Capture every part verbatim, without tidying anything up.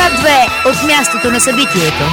К две от мястото на събитието.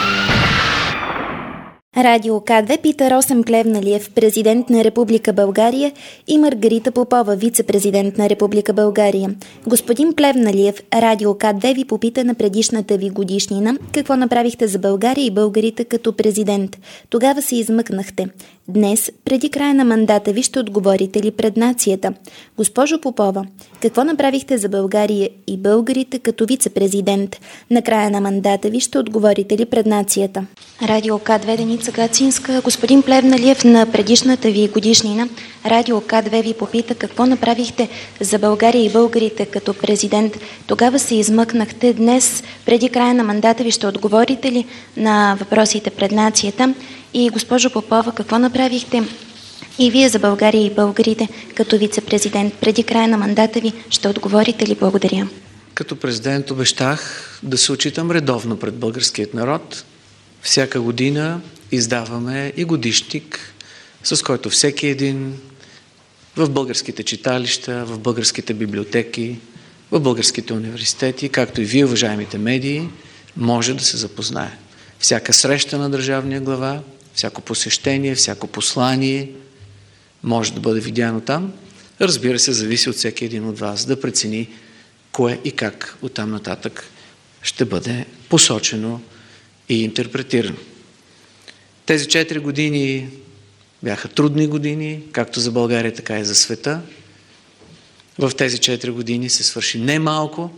Радио К две пита Росен Плевнелиев, президент на Република България, и Маргарита Попова, вице-президент на Република България. Господин Плевнелиев, Радио К две ви попита на предишната ви годишнина какво направихте за България и българите като президент. Тогава се измъкнахте. Днес, преди края на мандата ви, ще отговорите ли пред нацията? Госпожо Попова, какво направихте за България и българите като вице-президент? На края на мандата ви ще отговорите ли пред нацията? Радио К две, Деница Гацинска. Господин Плевнелиев, на предишната ви годишнина Радио К две ви попита какво направихте за България и българите като президент. Тогава се измъкнахте. Днес, преди края на мандата ви, ще отговорите ли на въпросите пред нацията? И госпожо Попова, какво направихте и вие за България и българите като вице-президент? Преди края на мандата ви ще отговорите ли? Благодаря. Като президент обещах да се отчитам редовно пред българският народ. Всяка година издаваме и годишник, с който всеки един в българските читалища, в българските библиотеки, в българските университети, както и вие, уважаемите медии, може да се запознае. Всяка среща на държавния глава, всяко посещение, всяко послание може да бъде видяно там. Разбира се, зависи от всеки един от вас да прецени кое и как оттам нататък ще бъде посочено и интерпретирано. Тези четири години бяха трудни години, както за България, така и за света. В тези четири години се свърши немалко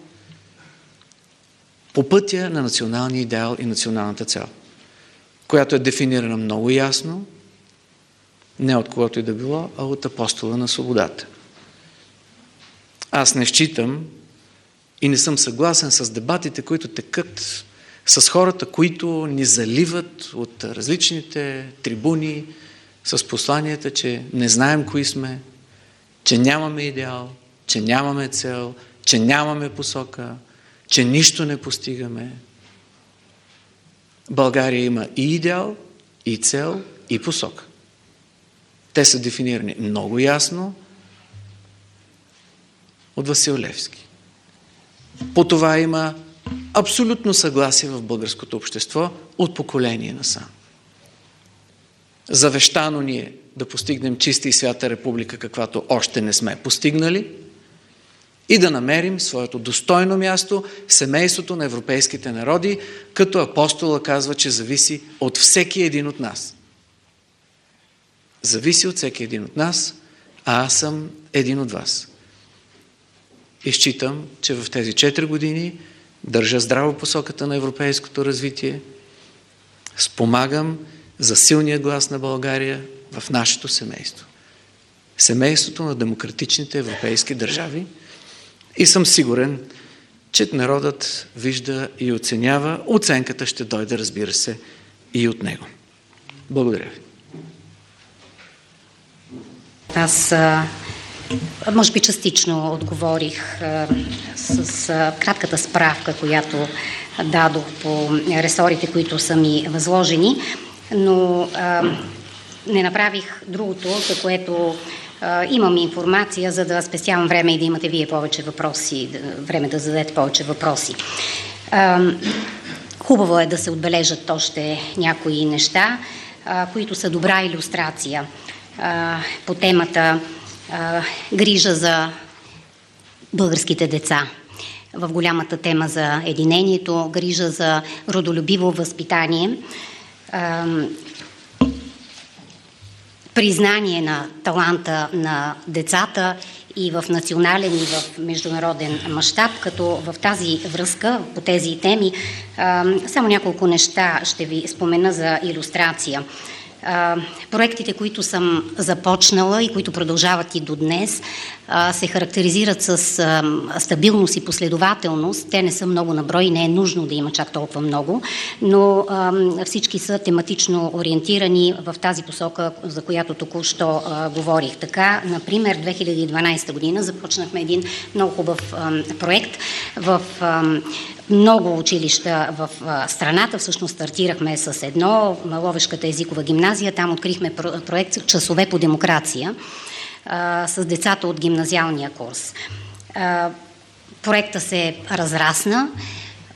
по пътя на националния идеал и националната цел, която е дефинирана много ясно, не от когото и да било, а от апостола на свободата. Аз не считам и не съм съгласен с дебатите, които текат с хората, които ни заливат от различните трибуни с посланията, че не знаем кои сме, че нямаме идеал, че нямаме цел, че нямаме посока, че нищо не постигаме. България има и идеал, и цел, и посока. Те са дефинирани много ясно от Васил Левски. По това има абсолютно съгласие в българското общество от поколение насам. Завещано ни е да постигнем чиста и свята република, каквато още не сме постигнали, и да намерим своето достойно място в семейството на европейските народи, като апостола казва, че зависи от всеки един от нас. Зависи от всеки един от нас, а аз съм един от вас. И считам, че в тези четири години държа здраво посоката на европейското развитие, спомагам за силния глас на България в нашето семейство. Семейството на демократичните европейски държави, и съм сигурен, че народът вижда и оценява. Оценката ще дойде, разбира се, и от него. Благодаря ви. Аз, може би, частично отговорих с кратката справка, която дадох по ресорите, които са ми възложени, но не направих другото, за което имам информация, за да спестявам време и да имате вие повече въпроси, време да зададете повече въпроси. Хубаво е да се отбележат още някои неща, които са добра илюстрация по темата грижа за българските деца. В голямата тема за единението, грижа за родолюбиво възпитание, признание на таланта на децата и в национален, и в международен мащаб, като в тази връзка, по тези теми, само няколко неща ще ви спомена за илюстрация. Проектите, които съм започнала и които продължават и до днес, се характеризират с стабилност и последователност. Те не са много на брой, не е нужно да има чак толкова много, но всички са тематично ориентирани в тази посока, за която току-що говорих. Така, например, две хиляди и дванадесета година започнахме един много хубав проект в много училища в страната. Всъщност стартирахме с едно, Ловешката езикова гимназия. Там открихме проект "Часове по демокрация" с децата от гимназиалния курс. Проекта се разрасна.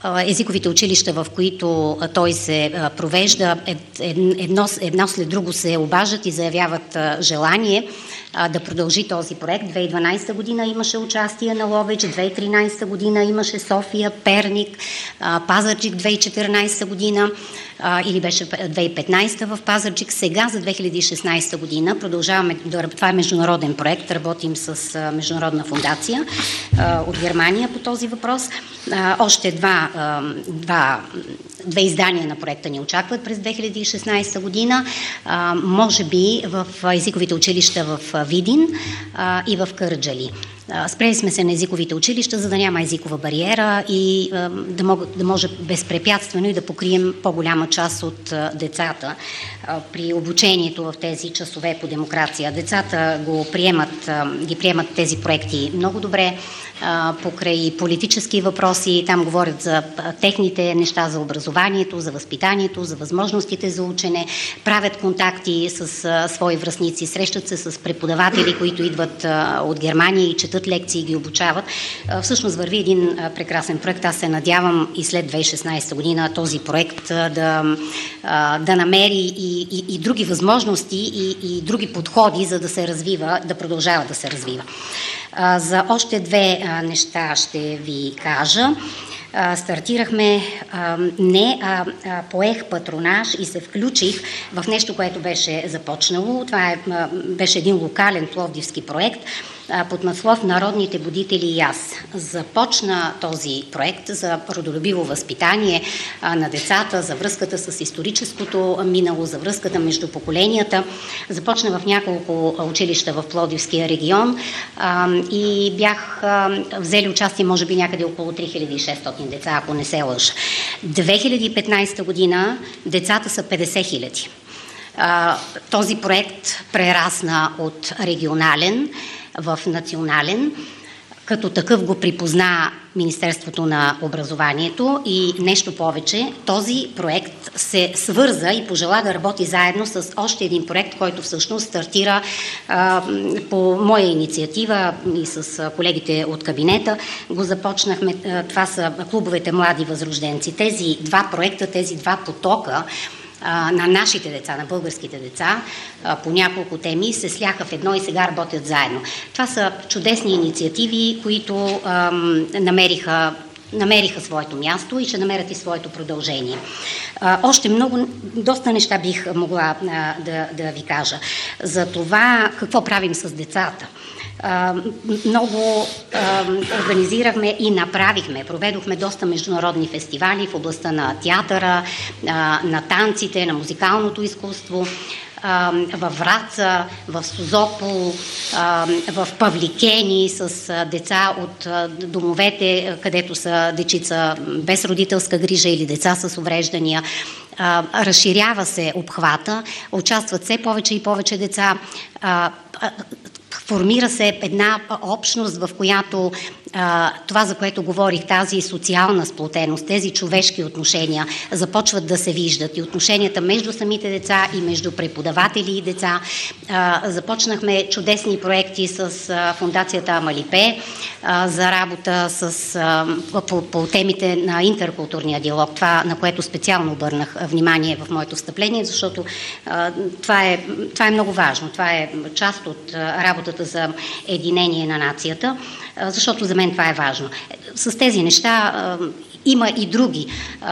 езиковите училища, в които той се провежда, едно, едно след друго се обаждат и заявяват желание да продължи този проект. две хиляди и дванадесета година имаше участие на Ловеч, две хиляди и тринадесета година имаше София, Перник, Пазарджик две хиляди и четиринадесета година, или беше две хиляди и петнадесета в Пазарджик. Сега за две хиляди и шестнадесета година продължаваме, това е международен проект, работим с международна фундация от Германия по този въпрос. Още два, два, две издания на проекта ни очакват през две хиляди и шестнадесета година, може би в езиковите училища в Видин и в Кърджали. Спрели сме се на езиковите училища, за да няма езикова бариера и да, мога, да може безпрепятствено и да покрием по-голяма част от децата при обучението в тези часове по демокрация. Децата го приемат, ги приемат тези проекти много добре, покрай политически въпроси. Там говорят за техните неща, за образованието, за възпитанието, за възможностите за учене, правят контакти с свои връстници, срещат се с преподаватели, които идват от Германия и четат лекции и ги обучават. Всъщност върви един прекрасен проект. Аз се надявам и след две хиляди и шестнадесета година този проект да, да намери и, и, и други възможности и, и други подходи, за да се развива, да продължава да се развива. За още две неща ще ви кажа. Стартирахме, не, а поех патронаж и се включих в нещо, което беше започнало. Това е, беше един локален пловдивски проект под наслов "Народните будители и аз". Започна този проект за родолюбиво възпитание на децата, за връзката с историческото минало, за връзката между поколенията. Започна в няколко училища в Пловдивския регион и бях взели участие може би някъде около три хиляди и шестстотин деца, ако не се лъжа. две хиляди и петнадесета година децата са петдесет хиляди. Този проект прерасна от регионален в национален. Като такъв го припозна Министерството на образованието и нещо повече. Този проект се свърза и пожела да работи заедно с още един проект, който всъщност стартира а, по моя инициатива и с колегите от кабинета. Го започнахме, това са клубовете млади възрожденци. Тези два проекта, тези два потока на нашите деца, на българските деца, по няколко теми се сляха в едно и сега работят заедно. Това са чудесни инициативи, които ам, намериха намериха своето място и ще намерят и своето продължение. А, още много, доста неща бих могла а, да, да ви кажа за това какво правим с децата. Uh, много uh, организирахме и направихме, проведохме доста международни фестивали в областта на театъра, uh, на танците, на музикалното изкуство, uh, във Враца, в Созопол, uh, в Павликени с uh, деца от uh, домовете, където са дечица без родителска грижа или деца с увреждания. Uh, разширява се обхвата, участват все повече и повече деца. Uh, Формира се една общност, в която а, това, за което говорих, тази социална сплотеност, тези човешки отношения започват да се виждат и отношенията между самите деца и между преподаватели и деца. А, започнахме чудесни проекти с а, фундацията Амалипе а, за работа с, а, по, по темите на интеркултурния диалог, това, на което специално обърнах внимание в моето встъпление, защото а, това, е, това е много важно. Това е част от а, работата за единение на нацията, защото за мен това е важно. С тези неща има и други,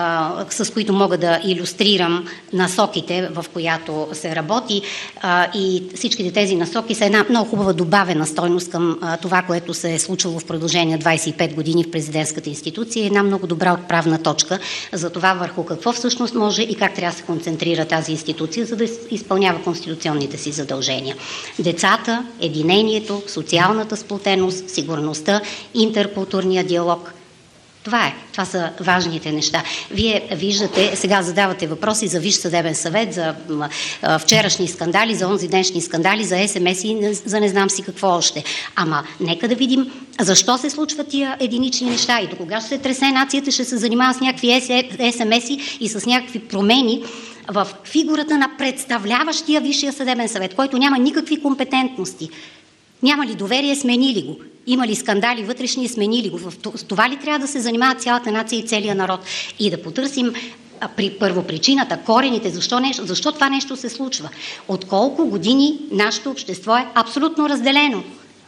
с които мога да илюстрирам насоките, в която се работи, и всичките тези насоки са една много хубава добавена стойност към това, което се е случило в продължение двадесет и пет години в президентската институция, една много добра отправна точка за това върху какво всъщност може и как трябва да се концентрира тази институция, за да изпълнява конституционните си задължения. Децата, единението, социалната сплотеност, сигурността, интеркултурния диалог. Това е. Това са важните неща. Вие виждате, сега задавате въпроси за Висш съдебен съвет, за а, вчерашни скандали, за онзи днешни скандали, за ес ем ес и за не знам си какво още. Ама нека да видим защо се случват тия единични неща и до кога ще се тресе нацията, ще се занимава с някакви ес ем ес и и с някакви промени в фигурата на представляващия Висшия съдебен съвет, който няма никакви компетентности. Няма ли доверие, смени ли го. Има ли скандали вътрешни, смени ли го. С това ли трябва да се занимава цялата нация и целия народ? И да потърсим при първопричината, корените, защо, нещо, защо това нещо се случва. От колко години нашето общество е абсолютно разделено.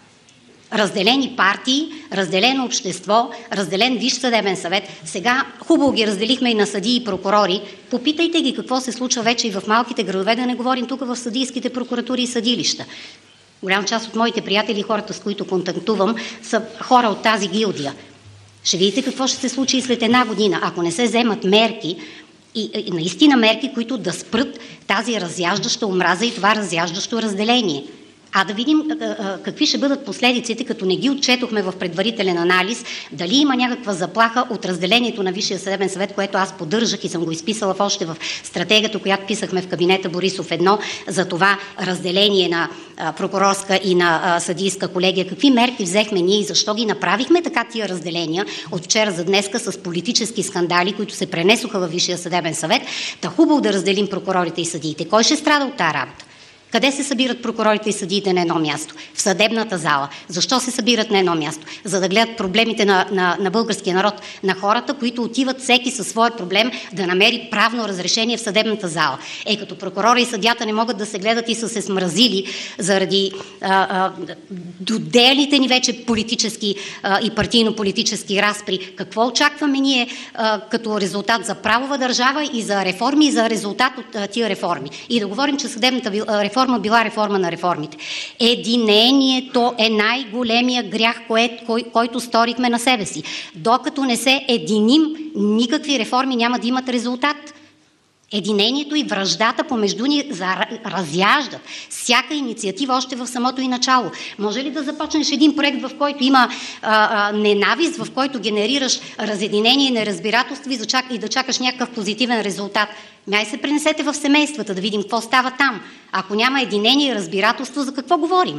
Разделени партии, разделено общество, разделен Висш съдебен съвет. Сега хубаво ги разделихме и на съдии и прокурори. Попитайте ги какво се случва вече и в малките градове, да не говорим тук в съдийските прокуратури и съдилища. Голяма част от моите приятели, хората с които контактувам, са хора от тази гилдия. Ще видите какво ще се случи и след една година, ако не се вземат мерки, и, и наистина мерки, които да спрат тази разяждаща омраза и това разяждащо разделение. А да видим а, а, какви ще бъдат последиците, като не ги отчетохме в предварителен анализ, дали има някаква заплаха от разделението на Висшия съдебен съвет, което аз поддържах и съм го изписала в още в стратегията, която писахме в кабинета Борисов едно, за това разделение на а, прокурорска и на а, съдийска колегия. Какви мерки взехме ние и защо ги направихме така тия разделения от вчера за днеска с политически скандали, които се пренесоха във Висшия съдебен съвет, та хубаво да разделим прокурорите и съдиите. Кой ще страда от тази работа? Къде се събират прокурорите и съдиите на едно място? В съдебната зала. Защо се събират на едно място? За да гледат проблемите на, на, на българския народ, на хората, които отиват всеки със своя проблем да намери правно разрешение в съдебната зала. Е, като прокурора и съдята не могат да се гледат и са се смразили заради а, а, доделите ни вече политически а, и партийно-политически разпри. Какво очакваме ние а, като резултат за правова държава и за реформи и за резултат от а, тия реформи? И да говорим, че съдебната реформа била реформа на реформите. Единението е най-големия грях, кое, кой, който сторихме на себе си. Докато не се единим, никакви реформи няма да имат резултат. Единението и враждата помежду ни разяждат всяка инициатива още в самото и начало. Може ли да започнеш един проект, в който има а, а, ненавист, в който генерираш разединение и неразбирателство и, зачак, и да чакаш някакъв позитивен резултат? Мяй се пренесете в семействата, да видим какво става там. Ако няма единение и разбирателство, за какво говорим?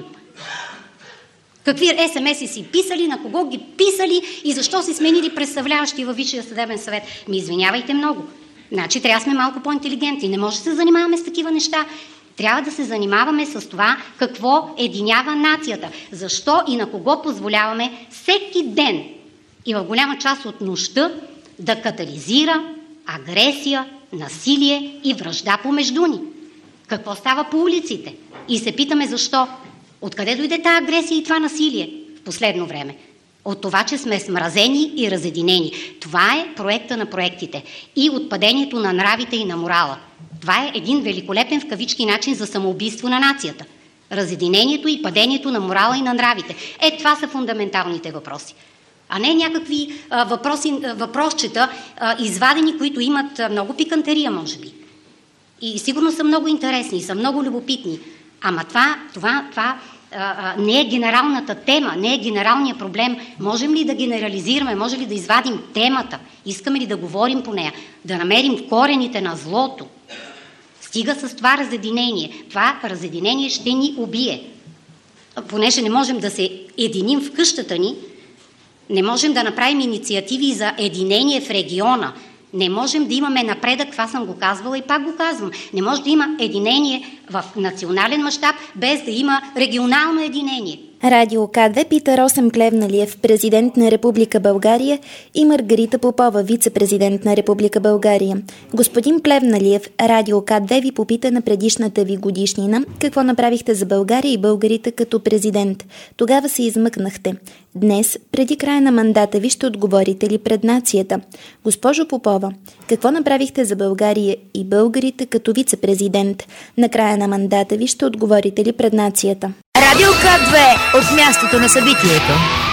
Какви ес ем ес-и си писали, на кого ги писали и защо си сменили представляващи във Висшия съдебен съвет? Ми извинявайте много. Значи трябва да сме малко по-интелигентни. Не може да се занимаваме с такива неща. Трябва да се занимаваме с това какво единява нацията. Защо и на кого позволяваме всеки ден и в голяма част от нощта да катализира агресия, насилие и вражда помежду ни. Какво става по улиците? И се питаме защо. Откъде дойде тази агресия и това насилие в последно време? От това, че сме смразени и разединени. Това е проекта на проектите. И от падението на нравите и на морала. Това е един великолепен в кавички начин за самоубийство на нацията. Разединението и падението на морала и на нравите. Е, това са фундаменталните въпроси. А не някакви а, въпроси, въпросчета, а, извадени, които имат а, много пикантерия, може би. И сигурно са много интересни, са много любопитни. Ама това, това, това а, а, не е генералната тема, не е генералният проблем. Можем ли да генерализираме, може ли да извадим темата? Искаме ли да говорим по нея? Да намерим корените на злото? Стига с това разединение. Това разединение ще ни убие. Понеже не можем да се единим в къщата ни, не можем да направим инициативи за единение в региона. Не можем да имаме напредък, това съм го казвала и пак го казвам. Не може да има единение в национален мащаб, без да има регионално единение. Радио К две пита Росен Плевнелиев, президент на Република България, и Маргарита Попова, вице-президент на Република България. Господин Плевнелиев, Радио К две ви попита на предишната ви годишнина какво направихте за България и българите като президент. Тогава се измъкнахте. Днес, преди края на мандата ви, ще отговорите ли пред нацията? Госпожо Попова, какво направихте за България и българите като вице-президент? На края на мандата ви ще отговорите ли пред нацията? Радио К две от мястото на събитието.